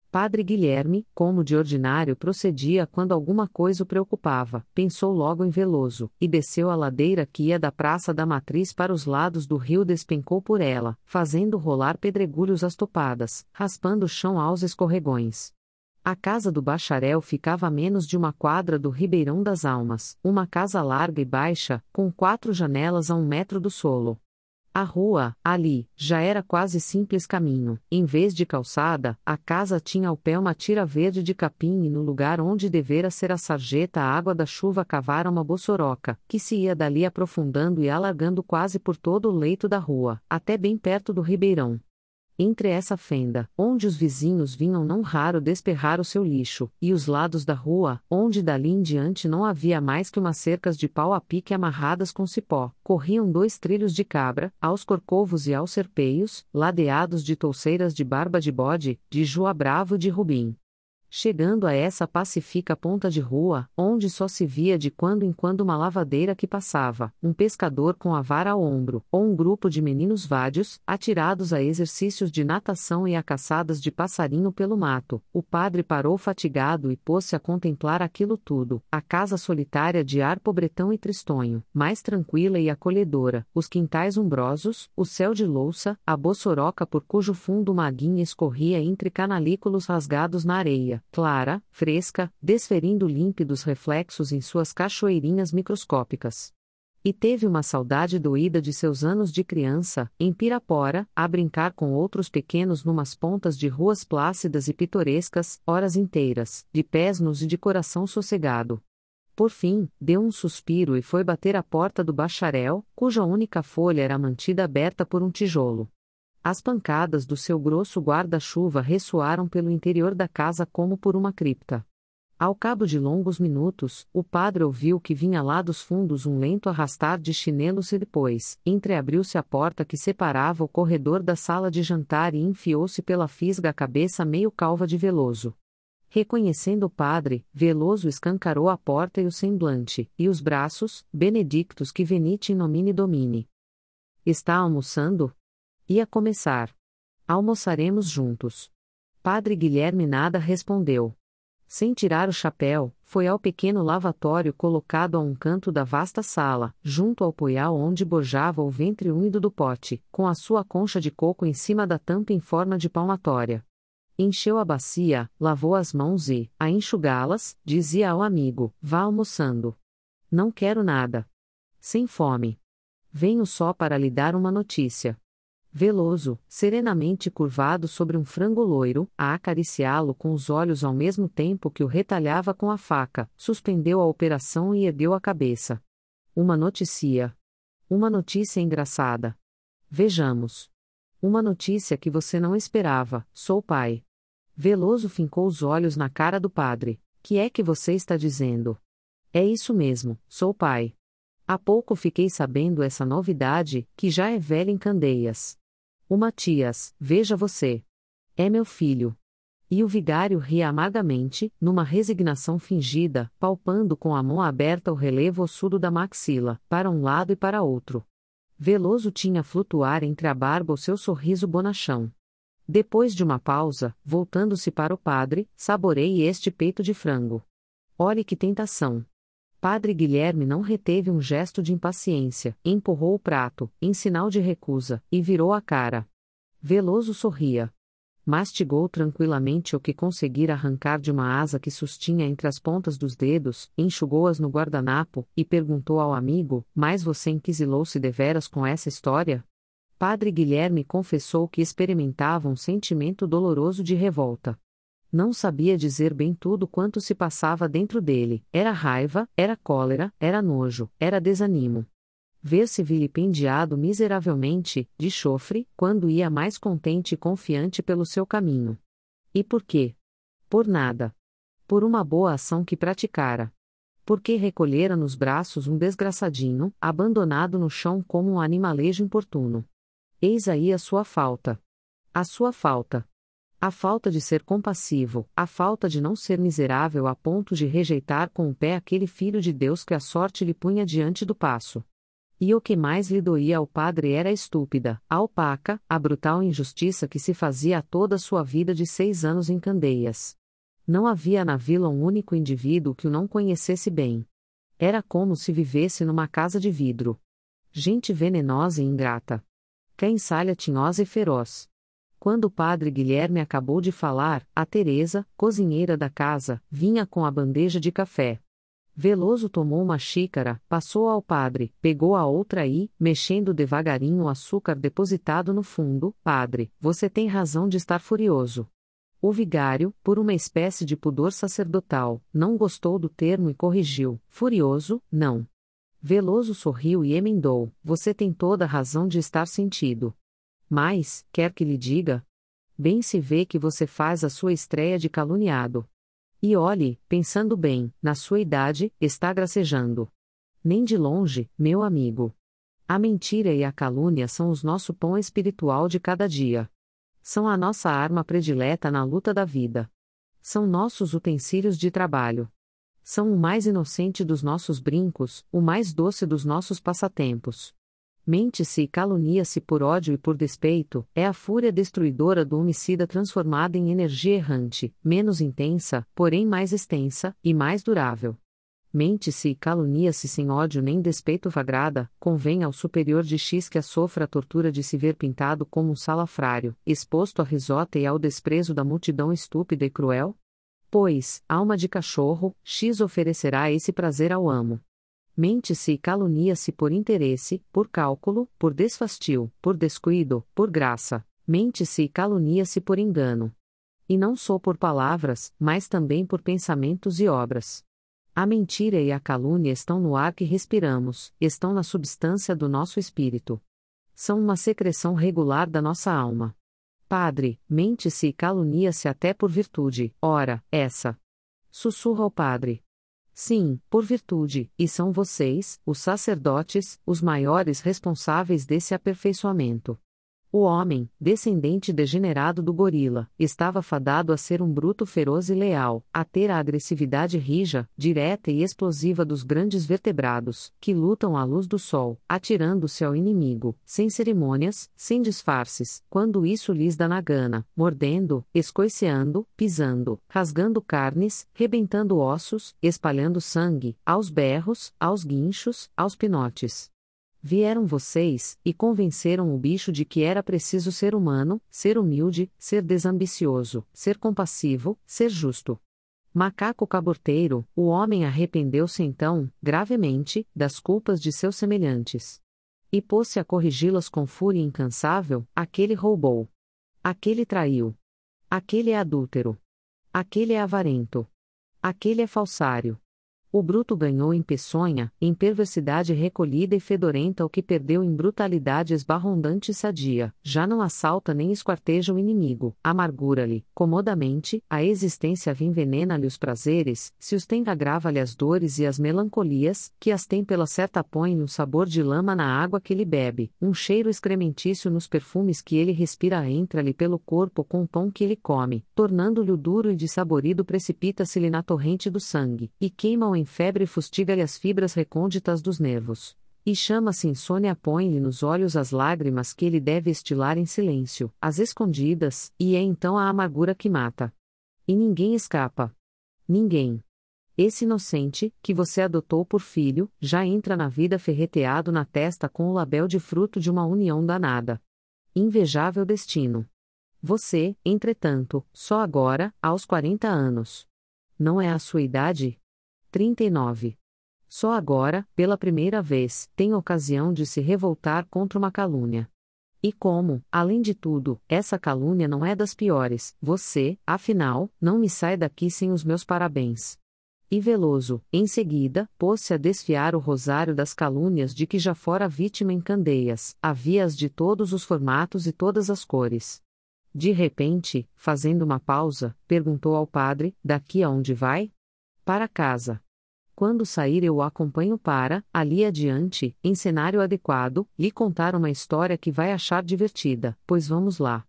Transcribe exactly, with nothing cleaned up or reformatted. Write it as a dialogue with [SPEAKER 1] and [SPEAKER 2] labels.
[SPEAKER 1] Padre Guilherme, como de ordinário procedia quando alguma coisa o preocupava, pensou logo em Veloso, e desceu a ladeira que ia da Praça da Matriz para os lados do rio, despencou por ela, fazendo rolar pedregulhos às topadas, raspando o chão aos escorregões. A casa do bacharel ficava a menos de uma quadra do Ribeirão das Almas, uma casa larga e baixa, com quatro janelas a um metro do solo. A rua, ali, já era quase simples caminho. Em vez de calçada, a casa tinha ao pé uma tira verde de capim e no lugar onde devera ser a sarjeta a água da chuva cavara uma bossoroca, que se ia dali aprofundando e alargando quase por todo o leito da rua, até bem perto do ribeirão. Entre essa fenda, onde os vizinhos vinham não raro desperrar o seu lixo, e os lados da rua, onde dali em diante não havia mais que umas cercas de pau a pique amarradas com cipó, corriam dois trilhos de cabra, aos corcovos e aos serpeios, ladeados de touceiras de barba de bode, de jua bravo e de rubim. Chegando a essa pacífica ponta de rua, onde só se via de quando em quando uma lavadeira que passava, um pescador com a vara ao ombro, ou um grupo de meninos vádios, atirados a exercícios de natação e a caçadas de passarinho pelo mato, o padre parou fatigado e pôs-se a contemplar aquilo tudo, a casa solitária de ar pobretão e tristonho, mais tranquila e acolhedora, os quintais umbrosos, o céu de louça, a bossoroca por cujo fundo uma aguinha escorria entre canalículos rasgados na areia, clara, fresca, desferindo límpidos reflexos em suas cachoeirinhas microscópicas. E teve uma saudade doída de seus anos de criança, em Pirapora, a brincar com outros pequenos numas pontas de ruas plácidas e pitorescas, horas inteiras, de pés nus e de coração sossegado. Por fim, deu um suspiro e foi bater à porta do bacharel, cuja única folha era mantida aberta por um tijolo. As pancadas do seu grosso guarda-chuva ressoaram pelo interior da casa como por uma cripta. Ao cabo de longos minutos, o padre ouviu que vinha lá dos fundos um lento arrastar de chinelos e depois, entreabriu-se a porta que separava o corredor da sala de jantar e enfiou-se pela fisga a cabeça meio calva de Veloso. Reconhecendo o padre, Veloso escancarou a porta e o semblante, e os braços, benedictus que venite in nomine Domini. Está almoçando? Ia começar. Almoçaremos juntos. Padre Guilherme nada respondeu. Sem tirar o chapéu, foi ao pequeno lavatório colocado a um canto da vasta sala, junto ao poial onde bojava o ventre úmido do pote, com a sua concha de coco em cima da tampa em forma de palmatória. Encheu a bacia, lavou as mãos e, a enxugá-las, dizia ao amigo: vá almoçando. Não quero nada. Sem fome. Venho só para lhe dar uma notícia. Veloso, serenamente curvado sobre um frango loiro, a acariciá-lo com os olhos ao mesmo tempo que o retalhava com a faca, suspendeu a operação e ergueu a cabeça. Uma notícia. Uma notícia engraçada. Vejamos. Uma notícia que você não esperava, sou pai. Veloso fincou os olhos na cara do padre. Que é que você está dizendo? É isso mesmo, sou pai. Há pouco fiquei sabendo essa novidade, que já é velha em Candeias. O Matias, veja você. É meu filho. E o vigário ria amargamente, numa resignação fingida, palpando com a mão aberta o relevo ossudo da maxila, para um lado e para outro. Veloso tinha a flutuar entre a barba o seu sorriso bonachão. Depois de uma pausa, voltando-se para o padre, saboreie este peito de frango. Olhe que tentação. Padre Guilherme não reteve um gesto de impaciência, empurrou o prato, em sinal de recusa, e virou a cara. Veloso sorria. Mastigou tranquilamente o que conseguira arrancar de uma asa que sustinha entre as pontas dos dedos, enxugou-as no guardanapo, e perguntou ao amigo: mas você enquisilou-se deveras com essa história? Padre Guilherme confessou que experimentava um sentimento doloroso de revolta. Não sabia dizer bem tudo quanto se passava dentro dele, era raiva, era cólera, era nojo, era desanimo. Ver-se vilipendiado miseravelmente, de chofre, quando ia mais contente e confiante pelo seu caminho. E por quê? Por nada. Por uma boa ação que praticara. Porque recolhera nos braços um desgraçadinho, abandonado no chão como um animalejo importuno. Eis aí a sua falta. A sua falta. A falta de ser compassivo, a falta de não ser miserável a ponto de rejeitar com o pé aquele filho de Deus que a sorte lhe punha diante do passo. E o que mais lhe doía ao padre era a estúpida, a opaca, a brutal injustiça que se fazia a toda a sua vida de seis anos em Candeias. Não havia na vila um único indivíduo que o não conhecesse bem. Era como se vivesse numa casa de vidro. Gente venenosa e ingrata. Cansalha tinhosa e feroz. Quando o padre Guilherme acabou de falar, a Teresa, cozinheira da casa, vinha com a bandeja de café. Veloso tomou uma xícara, passou ao padre, pegou a outra e, mexendo devagarinho o açúcar depositado no fundo, padre, você tem razão de estar furioso. O vigário, por uma espécie de pudor sacerdotal, não gostou do termo e corrigiu, furioso, não. Veloso sorriu e emendou, você tem toda a razão de estar sentido. Mas, quer que lhe diga? Bem se vê que você faz a sua estreia de caluniado. E olhe, pensando bem, na sua idade, está gracejando. Nem de longe, meu amigo. A mentira e a calúnia são os nosso pão espiritual de cada dia. São a nossa arma predileta na luta da vida. São nossos utensílios de trabalho. São o mais inocente dos nossos brincos, o mais doce dos nossos passatempos. Mente-se e calunia-se por ódio e por despeito, é a fúria destruidora do homicida transformada em energia errante, menos intensa, porém mais extensa, e mais durável. Mente-se e calunia-se sem ódio nem despeito vagrada, convém ao superior de X que a sofra a tortura de se ver pintado como um salafrário, exposto à risota e ao desprezo da multidão estúpida e cruel? Pois, alma de cachorro, X oferecerá esse prazer ao amo. Mente-se e calunia-se por interesse, por cálculo, por desfastio, por descuido, por graça. Mente-se e calunia-se por engano. E não só por palavras, mas também por pensamentos e obras. A mentira e a calúnia estão no ar que respiramos, estão na substância do nosso espírito. São uma secreção regular da nossa alma. Padre, mente-se e calunia-se até por virtude, ora, essa. Sussurra ao padre. Sim, por virtude, e são vocês, os sacerdotes, os maiores responsáveis desse aperfeiçoamento. O homem, descendente degenerado do gorila, estava fadado a ser um bruto feroz e leal, a ter a agressividade rija, direta e explosiva dos grandes vertebrados, que lutam à luz do sol, atirando-se ao inimigo, sem cerimônias, sem disfarces, quando isso lhes dá na gana, mordendo, escoiceando, pisando, rasgando carnes, rebentando ossos, espalhando sangue, aos berros, aos guinchos, aos pinotes. Vieram vocês, e convenceram o bicho de que era preciso ser humano, ser humilde, ser desambicioso, ser compassivo, ser justo. Macaco caborteiro, o homem arrependeu-se então, gravemente, das culpas de seus semelhantes. E pôs-se a corrigi-las com fúria incansável, aquele roubou. Aquele traiu. Aquele é adúltero. Aquele é avarento. Aquele é falsário. O bruto ganhou em peçonha, em perversidade recolhida e fedorenta o que perdeu em brutalidade esbarrondante e sadia, já não assalta nem esquarteja o inimigo, amargura-lhe, comodamente, a existência envenena-lhe os prazeres, se os tem agrava-lhe as dores e as melancolias, que as tem pela certa põe um sabor de lama na água que ele bebe, um cheiro excrementício nos perfumes que ele respira entra-lhe pelo corpo com o pão que ele come, tornando-lhe o duro e dissaborido precipita-se-lhe na torrente do sangue, e queima-o em febre fustiga-lhe as fibras recônditas dos nervos. E chama-se insônia põe-lhe nos olhos as lágrimas que ele deve estilar em silêncio, as escondidas, e é então a amargura que mata. E ninguém escapa. Ninguém. Esse inocente, que você adotou por filho, já entra na vida ferreteado na testa com o label de fruto de uma união danada. Invejável destino. Você, entretanto, só agora, aos quarenta anos. Não é a sua idade? trinta e nove. Só agora, pela primeira vez, tem ocasião de se revoltar contra uma calúnia. E como, além de tudo, essa calúnia não é das piores, você, afinal, não me sai daqui sem os meus parabéns. E Veloso, em seguida, pôs-se a desfiar o rosário das calúnias de que já fora vítima em Candeias, havia-as de todos os formatos e todas as cores. De repente, fazendo uma pausa, perguntou ao padre, daqui aonde vai? Para casa. Quando sair eu o acompanho para, ali adiante, em cenário adequado, lhe contar uma história que vai achar divertida, pois vamos lá.